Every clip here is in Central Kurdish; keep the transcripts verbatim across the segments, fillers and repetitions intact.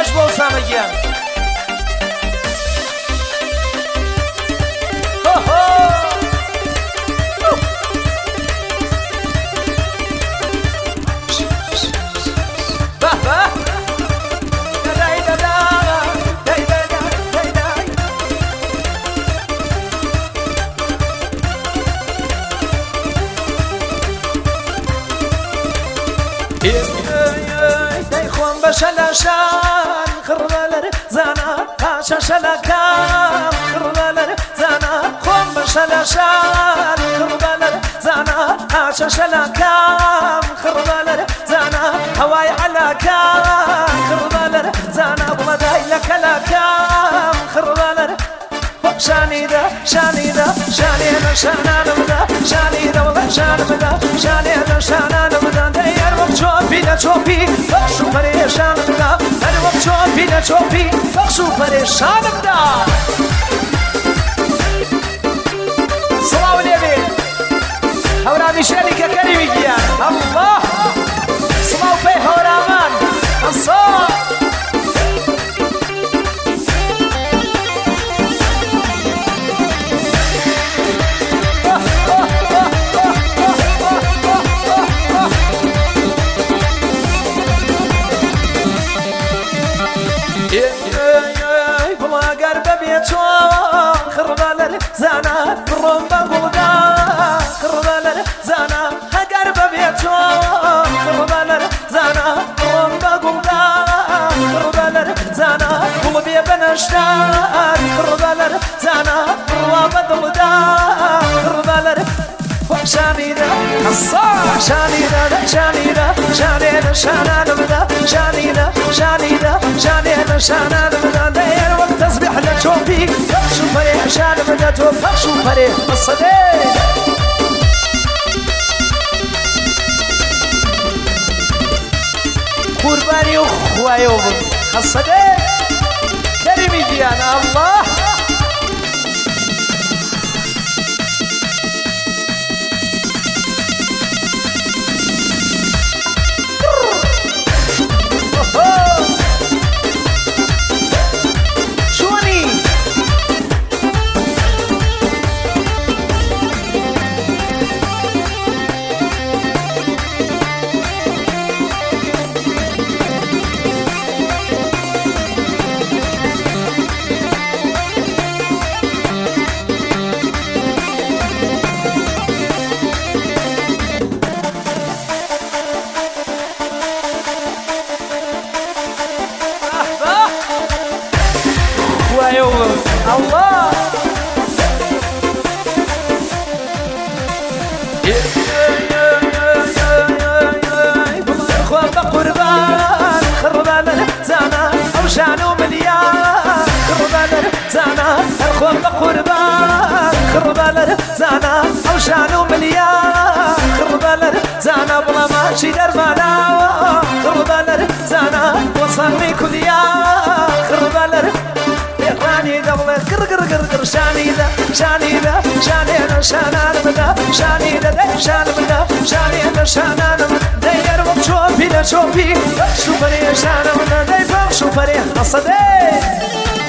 خۆش بۆ سامەگیان شلاشان خربالر زانا هاشا شلاكام خربالر زانا خوم بشلاشان خربالر زانا هاشا شلاكام خربالر زانا هواي على كام خربالر زانا بمداي لك لاكام خربالر شاني دا شاني دا شاني دا شانا نبدا شاني دا والله شانا بدا شاني دا شانا نبدا داير وقت شوفي لا شوفي بخشو پریشان بدا هر وقت شوفي لا شوفي بخشو پریشان بدا صلاة واليمين هورا مشالي ككريمي جيان الله صلاة وفي هورا من الصلاة خربالر زانا بروم بغدا خربالر زانا هجر ببيتون خربالر زانا بروم بغدا خربالر زانا قلبي بنشتار خربالر زانا رواب دغدا خربالر شاني دا الصاع شاني دا شاني دا شاني دا شانا نبدا شاني دا شاني دا شاني دا شانا نبدا داير وقت تصبح لتشوفي فخشو فريح شانا نبدا توفخشو فريح الصديق قرباني وخوايوب الصديق كريمي ديانا الله الله اخوان بقربان خربان زانا او شانو مليان خربان زانا اخوان بقربان خربان زانا او شانو مليان خربان زانا بلا ماشي دربانا خربان زانا وصلني كليا خربان راني دبل قر قر قر قر شاني ذا شاني ذا شاني ذا شانا نبدا شاني ذا شانا نبدا شاني ذا شانا نبدا داير وقت شوفي لا شوفي بخشو فريح شانا نبدا داير بخشو فريح الصديق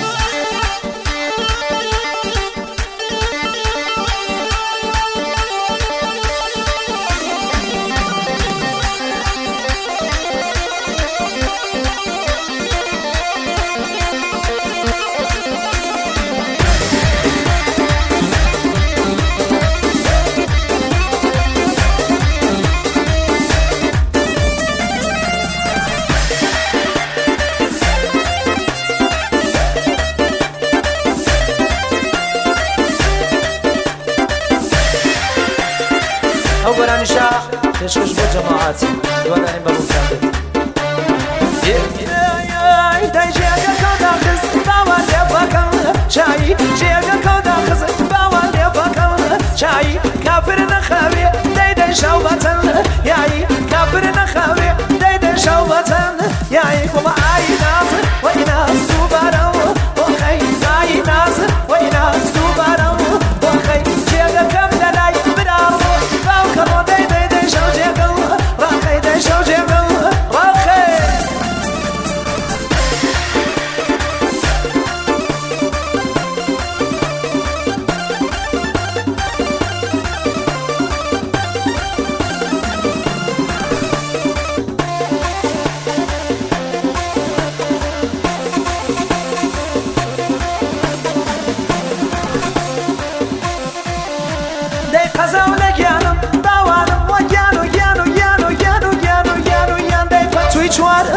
أولا نشاء تشكش بجماعاتي وانا هم بمساعدة داي جيغا كودا خز باوان لفاكم شاي جيغا كودا خز باوان لفاكم شاي كافر نخاوي داي داي شوبتن ياي كافر نخاوي داي داي شوبتن ياي كما اي ناس وإناس دوبارو وخي اي ناس وإناس دوبارو وخي جيغا كم دلاي بدارو باوكرو داي داي داي شو جيغا راخي داي شو جيغا راخي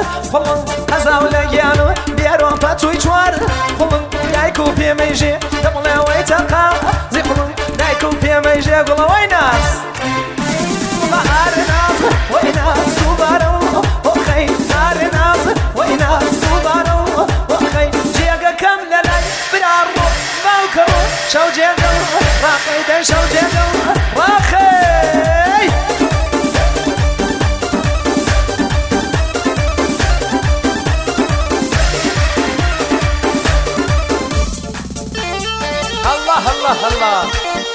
خڵم قەزاو لە گیانم بیارۆپە توی چوار خڵم دایک و پێمەیژێ دەبڵێەوەی تەقا زی خڵم دایک و پێمەیژێ گوڵەوەی ناس ئارە ناز وەی ناز دووبارە وەخەی ئارە ناز وەی ناز دووبارە وەخەی جێگەکەم لە لای براڕۆ باوکەڕۆ شەو جێگەم ڕاقەی دەی شەو جێگەم ڕاخەی الله الله الله